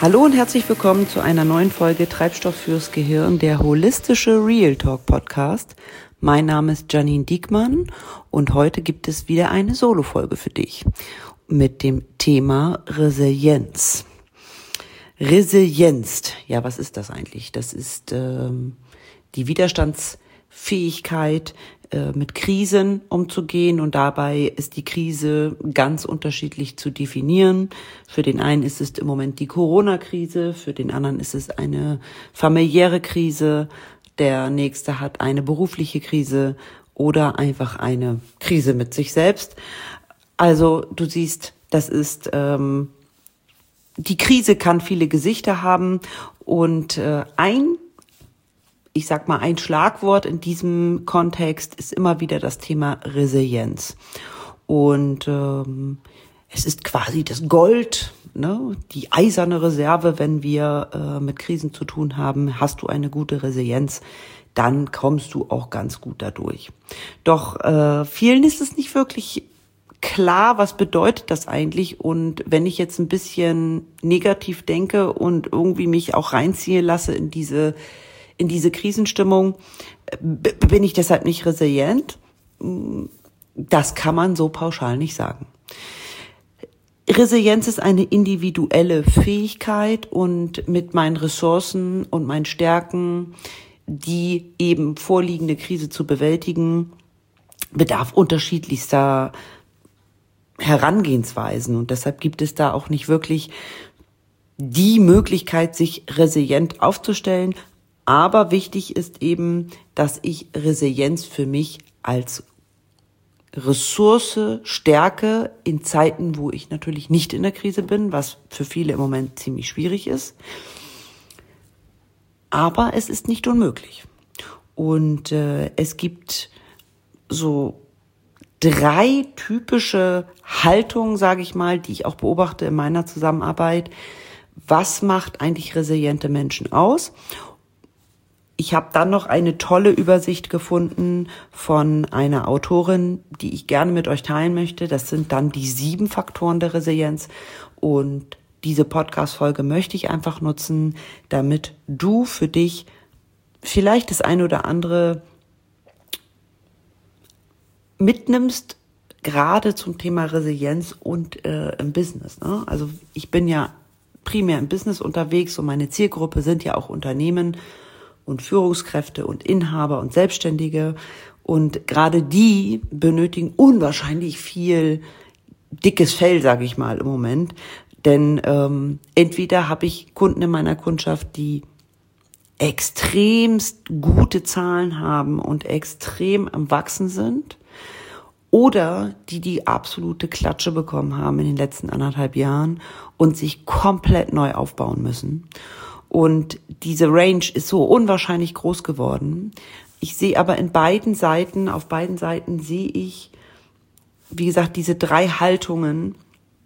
Hallo und herzlich willkommen zu einer neuen Folge Treibstoff fürs Gehirn, der holistische Real Talk Podcast. Mein Name ist Janine Diekmann und heute gibt es wieder eine Solo-Folge für dich mit dem Thema Resilienz. Resilienz, ja, was ist das eigentlich? Das ist die Widerstandsfähigkeit, mit Krisen umzugehen, und dabei ist die Krise ganz unterschiedlich zu definieren. Für den einen ist es im Moment die Corona-Krise, für den anderen ist es eine familiäre Krise, der nächste hat eine berufliche Krise oder einfach eine Krise mit sich selbst. Also du siehst, das ist die Krise kann viele Gesichter haben, und ein Schlagwort in diesem Kontext ist immer wieder das Thema Resilienz. Und es ist quasi das Gold, ne? Die eiserne Reserve, wenn wir mit Krisen zu tun haben. Hast du eine gute Resilienz, dann kommst du auch ganz gut dadurch. Doch vielen ist es nicht wirklich klar, was bedeutet das eigentlich? Und wenn ich jetzt ein bisschen negativ denke und irgendwie mich auch reinziehen lasse in diese Krisenstimmung, bin ich deshalb nicht resilient? Das kann man so pauschal nicht sagen. Resilienz ist eine individuelle Fähigkeit, und mit meinen Ressourcen und meinen Stärken, die eben vorliegende Krise zu bewältigen, bedarf unterschiedlichster Herangehensweisen, und deshalb gibt es da auch nicht wirklich die Möglichkeit, sich resilient aufzustellen. Aber wichtig ist eben, dass ich Resilienz für mich als Ressource stärke in Zeiten, wo ich natürlich nicht in der Krise bin, was für viele im Moment ziemlich schwierig ist. Aber es ist nicht unmöglich. Und es gibt so 3 typische Haltungen, sage ich mal, die ich auch beobachte in meiner Zusammenarbeit. Was macht eigentlich resiliente Menschen aus? Ich habe dann noch eine tolle Übersicht gefunden von einer Autorin, die ich gerne mit euch teilen möchte. Das sind dann die 7 Faktoren der Resilienz. Und diese Podcast-Folge möchte ich einfach nutzen, damit du für dich vielleicht das eine oder andere mitnimmst, gerade zum Thema Resilienz und im Business, ne? Also ich bin ja primär im Business unterwegs, und meine Zielgruppe sind ja auch Unternehmen und Führungskräfte und Inhaber und Selbstständige, und gerade die benötigen unwahrscheinlich viel dickes Fell, sage ich mal, im Moment, denn entweder habe ich Kunden in meiner Kundschaft, die extremst gute Zahlen haben und extrem am Wachsen sind, oder die absolute Klatsche bekommen haben in den letzten 1,5 Jahren und sich komplett neu aufbauen müssen. Und diese Range ist so unwahrscheinlich groß geworden. Ich sehe aber auf beiden Seiten sehe ich, wie gesagt, diese 3 Haltungen,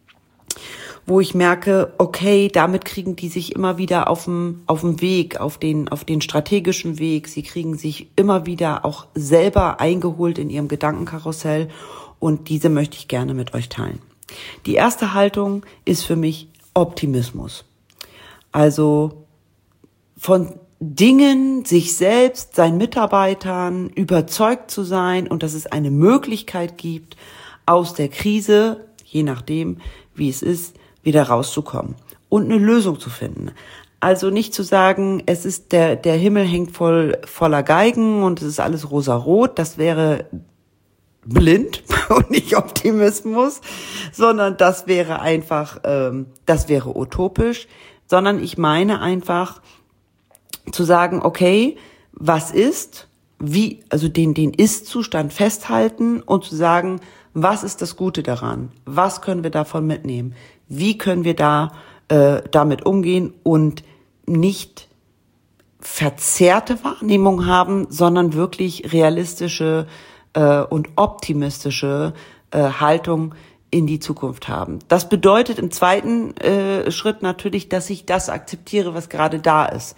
wo ich merke, okay, damit kriegen die sich immer wieder auf dem Weg, auf den strategischen Weg. Sie kriegen sich immer wieder auch selber eingeholt in ihrem Gedankenkarussell, und diese möchte ich gerne mit euch teilen. Die erste Haltung ist für mich Optimismus. Also von Dingen, sich selbst, seinen Mitarbeitern überzeugt zu sein, und dass es eine Möglichkeit gibt, aus der Krise, je nachdem, wie es ist, wieder rauszukommen und eine Lösung zu finden. Also nicht zu sagen, es ist der Himmel hängt voller Geigen und es ist alles rosarot, das wäre blind und nicht Optimismus, sondern das wäre einfach, das wäre utopisch, sondern ich meine einfach zu sagen, okay, was ist, wie, also den Ist-Zustand festhalten und zu sagen, was ist das Gute daran? Was können wir davon mitnehmen? Wie können wir damit umgehen und nicht verzerrte Wahrnehmung haben, sondern wirklich realistische und optimistische Haltung in die Zukunft haben. Das bedeutet im zweiten Schritt natürlich, dass ich das akzeptiere, was gerade da ist.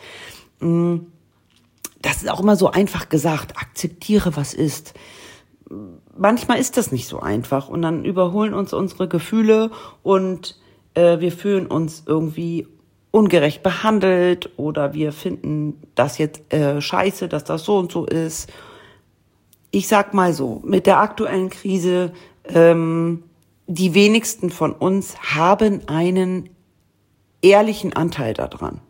Das ist auch immer so einfach gesagt, akzeptiere, was ist. Manchmal ist das nicht so einfach, und dann überholen uns unsere Gefühle und wir fühlen uns irgendwie ungerecht behandelt oder wir finden das jetzt scheiße, dass das so und so ist. Ich sag mal so, mit der aktuellen Krise, die wenigsten von uns haben einen ehrlichen Anteil daran.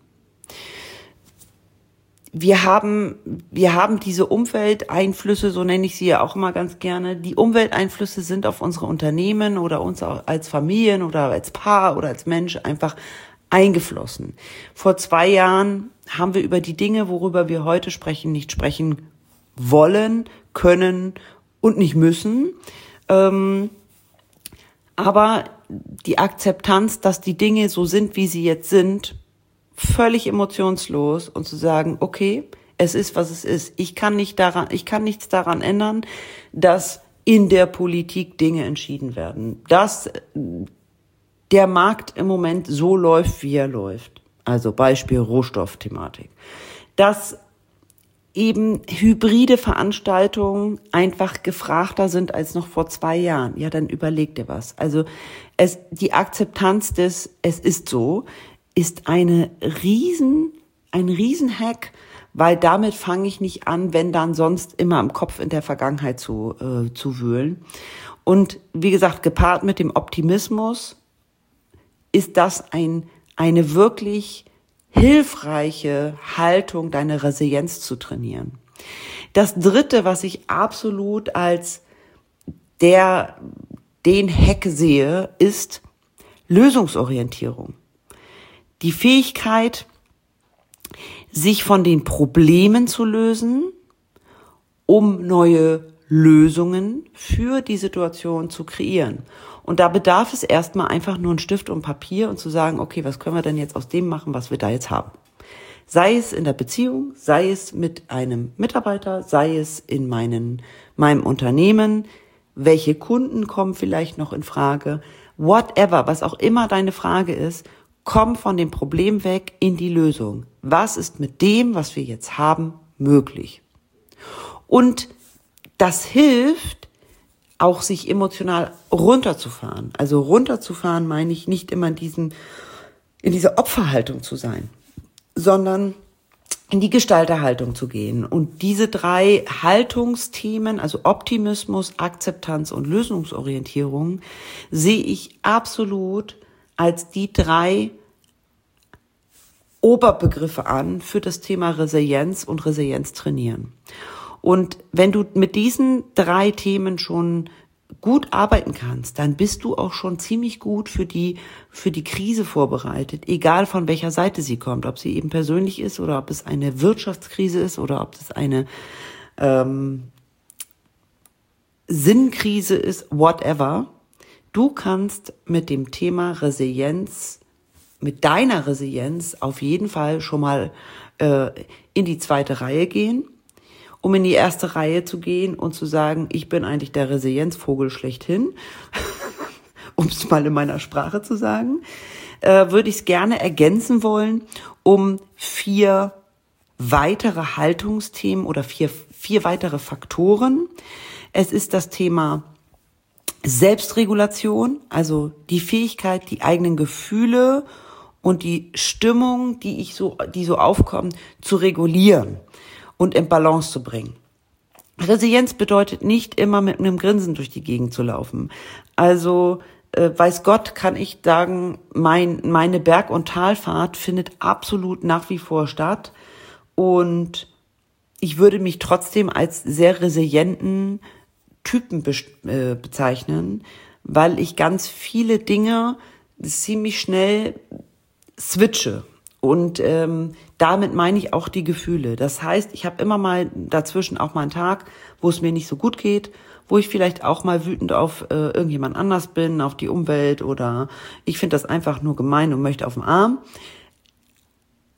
Wir haben diese Umwelteinflüsse, so nenne ich sie ja auch immer ganz gerne. Die Umwelteinflüsse sind auf unsere Unternehmen oder uns auch als Familien oder als Paar oder als Mensch einfach eingeflossen. Vor 2 Jahren haben wir über die Dinge, worüber wir heute sprechen, nicht sprechen wollen, können und nicht müssen. Aber die Akzeptanz, dass die Dinge so sind, wie sie jetzt sind, völlig emotionslos und zu sagen, okay, es ist, was es ist. Ich kann nichts daran ändern, dass in der Politik Dinge entschieden werden, dass der Markt im Moment so läuft, wie er läuft. Also Beispiel Rohstoffthematik. Dass eben hybride Veranstaltungen einfach gefragter sind als noch vor 2 Jahren. Ja, dann überleg dir was. Also die Akzeptanz des Es ist so ist ein Riesenhack, weil damit fange ich nicht an, wenn dann sonst immer im Kopf in der Vergangenheit zu wühlen. Und wie gesagt, gepaart mit dem Optimismus ist das eine wirklich hilfreiche Haltung, deine Resilienz zu trainieren. Das Dritte, was ich absolut als den Hack sehe, ist Lösungsorientierung. Die Fähigkeit, sich von den Problemen zu lösen, um neue Lösungen für die Situation zu kreieren. Und da bedarf es erstmal einfach nur ein Stift und Papier und zu sagen, okay, was können wir denn jetzt aus dem machen, was wir da jetzt haben? Sei es in der Beziehung, sei es mit einem Mitarbeiter, sei es in meinem Unternehmen, welche Kunden kommen vielleicht noch in Frage, whatever, was auch immer deine Frage ist, komm von dem Problem weg in die Lösung. Was ist mit dem, was wir jetzt haben, möglich? Und das hilft, auch sich emotional runterzufahren. Also runterzufahren meine ich nicht immer in dieser Opferhaltung zu sein, sondern in die Gestalterhaltung zu gehen. Und diese 3 Haltungsthemen, also Optimismus, Akzeptanz und Lösungsorientierung, sehe ich absolut als die 3 Oberbegriffe an für das Thema Resilienz und Resilienz trainieren. Und wenn du mit diesen 3 Themen schon gut arbeiten kannst, dann bist du auch schon ziemlich gut für die Krise vorbereitet, egal von welcher Seite sie kommt, ob sie eben persönlich ist oder ob es eine Wirtschaftskrise ist oder ob es eine Sinnkrise ist, whatever. Du kannst mit dem Thema Resilienz, mit deiner Resilienz auf jeden Fall schon mal in die 2. Reihe gehen, um in die 1. Reihe zu gehen und zu sagen, ich bin eigentlich der Resilienzvogel schlechthin, um es mal in meiner Sprache zu sagen, würde ich es gerne ergänzen wollen, um 4 weitere Haltungsthemen oder 4 weitere Faktoren. Es ist das Thema Selbstregulation, also die Fähigkeit, die eigenen Gefühle und die Stimmung, die so aufkommen, zu regulieren und in Balance zu bringen. Resilienz bedeutet nicht immer mit einem Grinsen durch die Gegend zu laufen. Also weiß Gott, kann ich sagen, meine Berg- und Talfahrt findet absolut nach wie vor statt. Und ich würde mich trotzdem als sehr resilienten Typen bezeichnen, weil ich ganz viele Dinge ziemlich schnell switche. Und damit meine ich auch die Gefühle. Das heißt, ich habe immer mal dazwischen auch mal einen Tag, wo es mir nicht so gut geht, wo ich vielleicht auch mal wütend auf irgendjemand anders bin, auf die Umwelt oder ich finde das einfach nur gemein und möchte auf den Arm.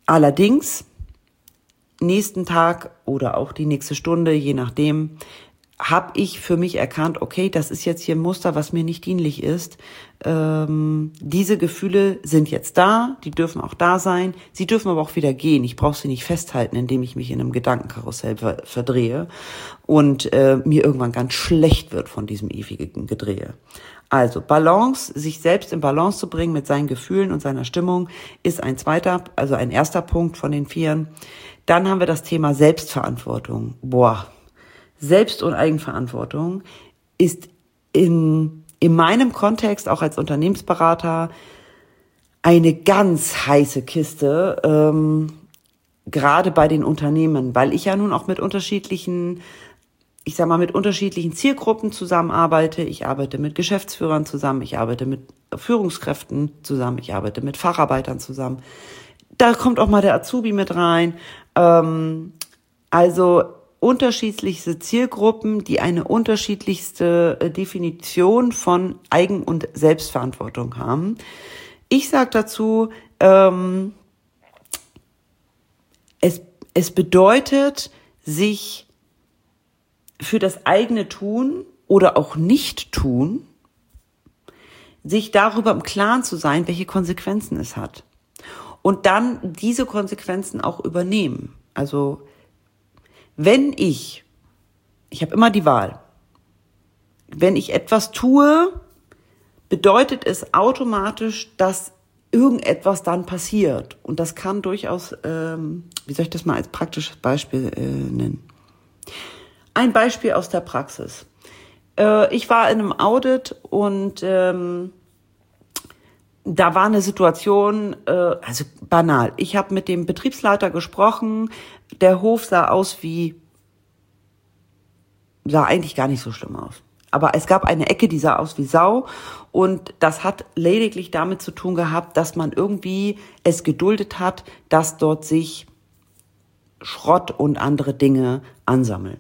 Allerdings, nächsten Tag oder auch die nächste Stunde, je nachdem, habe ich für mich erkannt, okay, das ist jetzt hier ein Muster, was mir nicht dienlich ist. Diese Gefühle sind jetzt da, die dürfen auch da sein, sie dürfen aber auch wieder gehen. Ich brauche sie nicht festhalten, indem ich mich in einem Gedankenkarussell verdrehe und mir irgendwann ganz schlecht wird von diesem ewigen Gedrehe. Also Balance, sich selbst in Balance zu bringen mit seinen Gefühlen und seiner Stimmung, ist ein erster Punkt von den 4. Dann haben wir das Thema Selbstverantwortung. Selbst- und Eigenverantwortung ist in meinem Kontext, auch als Unternehmensberater, eine ganz heiße Kiste, gerade bei den Unternehmen, weil ich ja nun auch mit unterschiedlichen Zielgruppen zusammenarbeite. Ich arbeite mit Geschäftsführern zusammen, ich arbeite mit Führungskräften zusammen, ich arbeite mit Facharbeitern zusammen. Da kommt auch mal der Azubi mit rein. Also unterschiedlichste Zielgruppen, die eine unterschiedlichste Definition von Eigen- und Selbstverantwortung haben. Ich sage dazu, es bedeutet, sich für das eigene Tun oder auch Nicht-Tun, sich darüber im Klaren zu sein, welche Konsequenzen es hat. Und dann diese Konsequenzen auch übernehmen. Also wenn ich habe immer die Wahl, wenn ich etwas tue, bedeutet es automatisch, dass irgendetwas dann passiert. Und das kann durchaus, wie soll ich das mal als praktisches Beispiel nennen? Ein Beispiel aus der Praxis. Ich war in einem Audit und da war eine Situation, also banal. Ich habe mit dem Betriebsleiter gesprochen. Der Hof sah eigentlich gar nicht so schlimm aus. Aber es gab eine Ecke, die sah aus wie Sau. Und das hat lediglich damit zu tun gehabt, dass man irgendwie es geduldet hat, dass dort sich Schrott und andere Dinge ansammeln.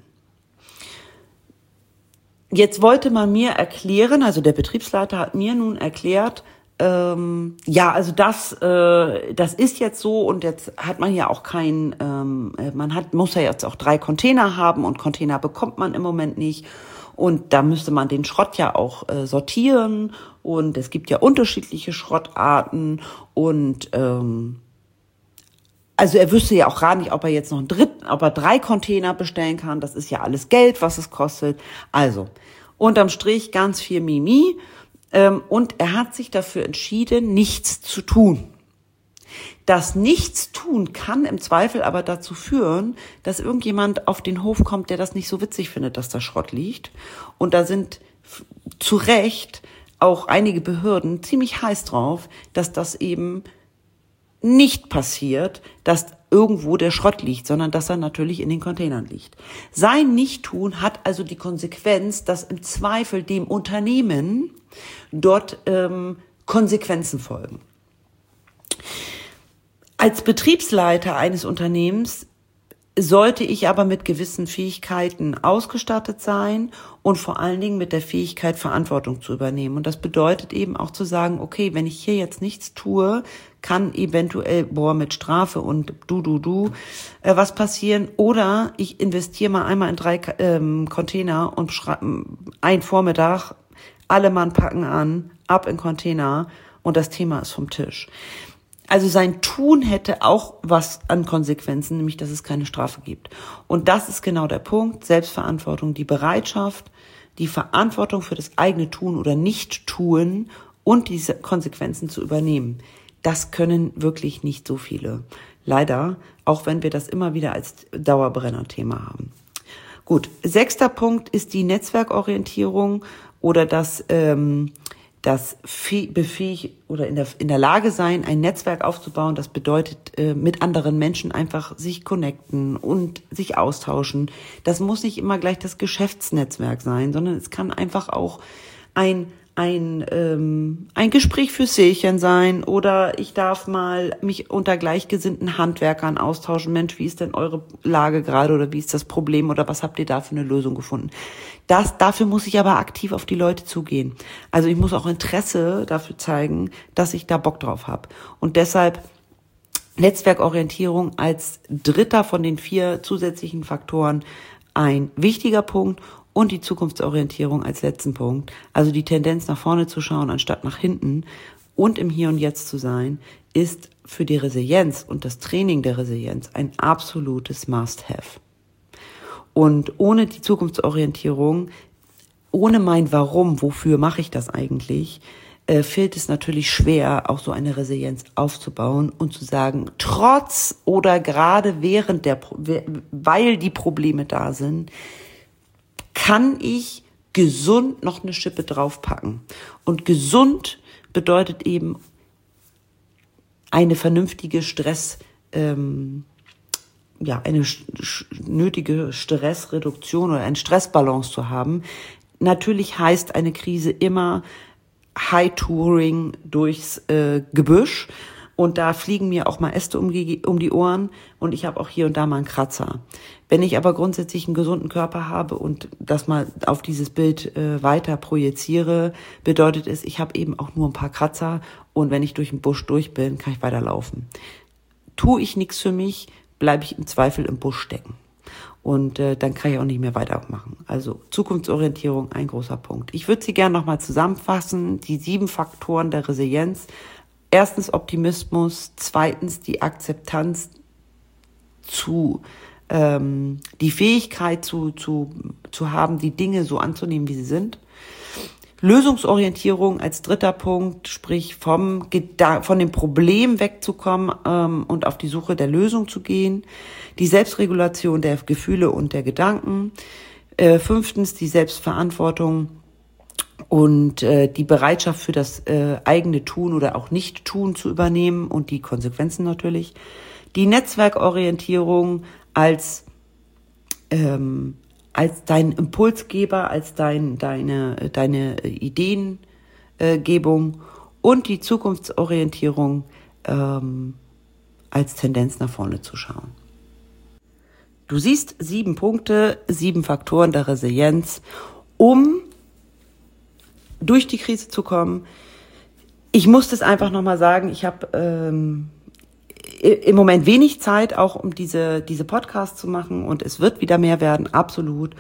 Jetzt wollte man mir erklären, also der Betriebsleiter hat mir nun erklärt, also das ist jetzt so und jetzt hat man ja auch muss ja jetzt auch 3 Container haben und Container bekommt man im Moment nicht und da müsste man den Schrott ja auch sortieren und es gibt ja unterschiedliche Schrottarten und also er wüsste ja auch gar nicht, ob er jetzt noch ob er 3 Container bestellen kann, das ist ja alles Geld, was es kostet. Also unterm Strich ganz viel Mimi. Und er hat sich dafür entschieden, nichts zu tun. Das Nichtstun kann im Zweifel aber dazu führen, dass irgendjemand auf den Hof kommt, der das nicht so witzig findet, dass da Schrott liegt. Und da sind zu Recht auch einige Behörden ziemlich heiß drauf, dass das eben nicht passiert, dass irgendwo der Schrott liegt, sondern dass er natürlich in den Containern liegt. Sein Nichttun hat also die Konsequenz, dass im Zweifel dem Unternehmen dort Konsequenzen folgen. Als Betriebsleiter eines Unternehmens sollte ich aber mit gewissen Fähigkeiten ausgestattet sein und vor allen Dingen mit der Fähigkeit, Verantwortung zu übernehmen. Und das bedeutet eben auch zu sagen, okay, wenn ich hier jetzt nichts tue, kann eventuell, mit Strafe und was passieren. Oder ich investiere mal einmal in 3 Container und ein Vormittag, alle Mann packen an, ab in Container und das Thema ist vom Tisch. Also sein Tun hätte auch was an Konsequenzen, nämlich dass es keine Strafe gibt. Und das ist genau der Punkt, Selbstverantwortung, die Bereitschaft, die Verantwortung für das eigene Tun oder Nicht-Tun und diese Konsequenzen zu übernehmen. Das können wirklich nicht so viele. Leider, auch wenn wir das immer wieder als Dauerbrenner-Thema haben. Gut, 6. Punkt ist die Netzwerkorientierung oder das befähigt oder in der Lage sein, ein Netzwerk aufzubauen. Das bedeutet, mit anderen Menschen einfach sich connecten und sich austauschen. Das muss nicht immer gleich das Geschäftsnetzwerk sein, sondern es kann einfach auch ein Gespräch fürs Seelchen sein oder ich darf mal mich unter gleichgesinnten Handwerkern austauschen. Mensch, wie ist denn eure Lage gerade oder wie ist das Problem oder was habt ihr da für eine Lösung gefunden? Dafür muss ich aber aktiv auf die Leute zugehen. Also ich muss auch Interesse dafür zeigen, dass ich da Bock drauf habe. Und deshalb Netzwerkorientierung als 3. von den 4 zusätzlichen Faktoren ein wichtiger Punkt. Und die Zukunftsorientierung als letzten Punkt, also die Tendenz nach vorne zu schauen, anstatt nach hinten und im Hier und Jetzt zu sein, ist für die Resilienz und das Training der Resilienz ein absolutes Must-Have. Und ohne die Zukunftsorientierung, ohne mein Warum, wofür mache ich das eigentlich, fällt es natürlich schwer, auch so eine Resilienz aufzubauen und zu sagen, trotz oder gerade weil die Probleme da sind, kann ich gesund noch eine Schippe draufpacken. Und gesund bedeutet eben eine vernünftige eine nötige Stressreduktion oder eine Stressbalance zu haben. Natürlich heißt eine Krise immer High-Touring durchs Gebüsch. Und da fliegen mir auch mal Äste um die Ohren und ich habe auch hier und da mal einen Kratzer. Wenn ich aber grundsätzlich einen gesunden Körper habe und das mal auf dieses Bild weiter projiziere, bedeutet es, ich habe eben auch nur ein paar Kratzer und wenn ich durch den Busch durch bin, kann ich weiterlaufen. Tue ich nichts für mich, bleibe ich im Zweifel im Busch stecken. Und dann kann ich auch nicht mehr weitermachen. Also Zukunftsorientierung, ein großer Punkt. Ich würde sie gerne nochmal zusammenfassen, die 7 Faktoren der Resilienz. Erstens Optimismus, zweitens die Akzeptanz die Fähigkeit zu haben, die Dinge so anzunehmen, wie sie sind. Lösungsorientierung als dritter Punkt, sprich von dem Problem wegzukommen und auf die Suche der Lösung zu gehen. Die Selbstregulation der Gefühle und der Gedanken. 5. die Selbstverantwortung und die Bereitschaft für das eigene Tun oder auch Nicht-Tun zu übernehmen und die Konsequenzen natürlich. Die Netzwerkorientierung als dein Impulsgeber, als deine Ideengebung und die Zukunftsorientierung als Tendenz nach vorne zu schauen. Du siehst 7 Punkte, 7 Faktoren der Resilienz, um durch die Krise zu kommen. Ich muss das einfach nochmal sagen, ich habe im Moment wenig Zeit, auch um diese Podcasts zu machen und es wird wieder mehr werden, absolut.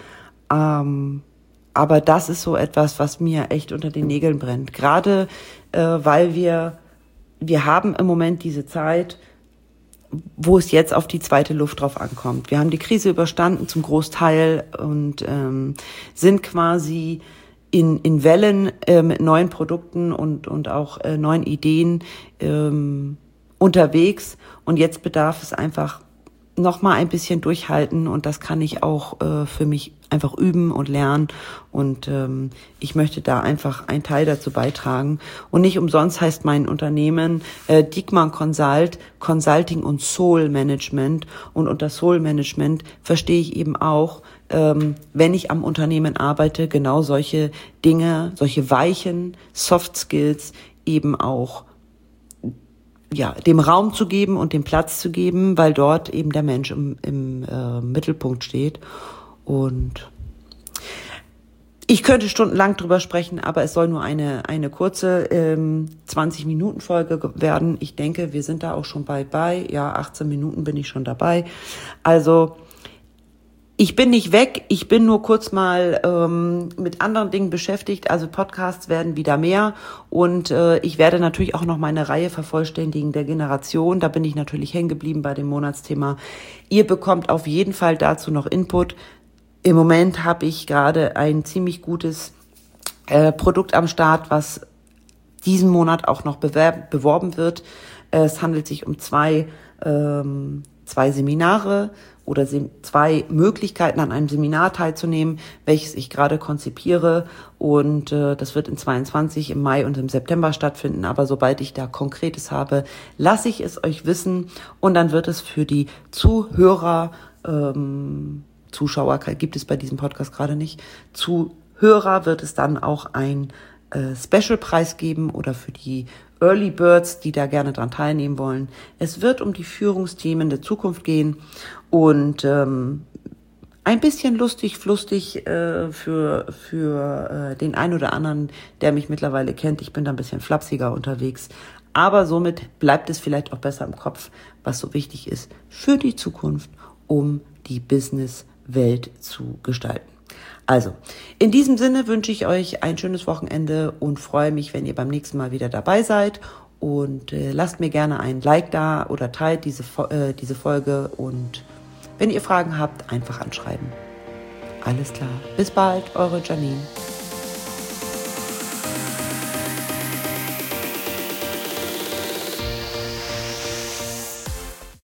Aber das ist so etwas, was mir echt unter den Nägeln brennt. Gerade weil wir haben im Moment diese Zeit, wo es jetzt auf die zweite Luft drauf ankommt. Wir haben die Krise überstanden zum Großteil und sind quasi in Wellen mit neuen Produkten und auch neuen Ideen unterwegs. Und jetzt bedarf es einfach noch mal ein bisschen durchhalten und das kann ich auch für mich einfach üben und lernen und ich möchte da einfach einen Teil dazu beitragen und nicht umsonst heißt mein Unternehmen Diekmann Consult, Consulting und Soul Management und unter Soul Management verstehe ich eben auch, wenn ich am Unternehmen arbeite, genau solche Dinge, solche weichen Soft Skills eben auch dem Raum zu geben und dem Platz zu geben, weil dort eben der Mensch im Mittelpunkt steht. Und ich könnte stundenlang drüber sprechen, aber es soll nur eine kurze 20-Minuten-Folge werden. Ich denke, wir sind da auch schon bald bei. Ja, 18 Minuten bin ich schon dabei. Also ich bin nicht weg, ich bin nur kurz mal mit anderen Dingen beschäftigt. Also Podcasts werden wieder mehr und ich werde natürlich auch noch meine Reihe vervollständigen der Generation. Da bin ich natürlich hängen geblieben bei dem Monatsthema. Ihr bekommt auf jeden Fall dazu noch Input. Im Moment habe ich gerade ein ziemlich gutes Produkt am Start, was diesen Monat auch noch beworben wird. Es handelt sich um zwei Seminare oder 2 Möglichkeiten, an einem Seminar teilzunehmen, welches ich gerade konzipiere. Und das wird in 22 im Mai und im September stattfinden. Aber sobald ich da Konkretes habe, lasse ich es euch wissen. Und dann wird es für die Zuschauer gibt es bei diesem Podcast gerade nicht, Zuhörer wird es dann auch ein Special-Preis geben oder für die Early Birds, die da gerne dran teilnehmen wollen. Es wird um die Führungsthemen der Zukunft gehen und ein bisschen lustig, flustig für den einen oder anderen, der mich mittlerweile kennt. Ich bin da ein bisschen flapsiger unterwegs, aber somit bleibt es vielleicht auch besser im Kopf, was so wichtig ist für die Zukunft, um die Businesswelt zu gestalten. Also, in diesem Sinne wünsche ich euch ein schönes Wochenende und freue mich, wenn ihr beim nächsten Mal wieder dabei seid. Und lasst mir gerne ein Like da oder teilt diese Folge. Und wenn ihr Fragen habt, einfach anschreiben. Alles klar. Bis bald, eure Janine.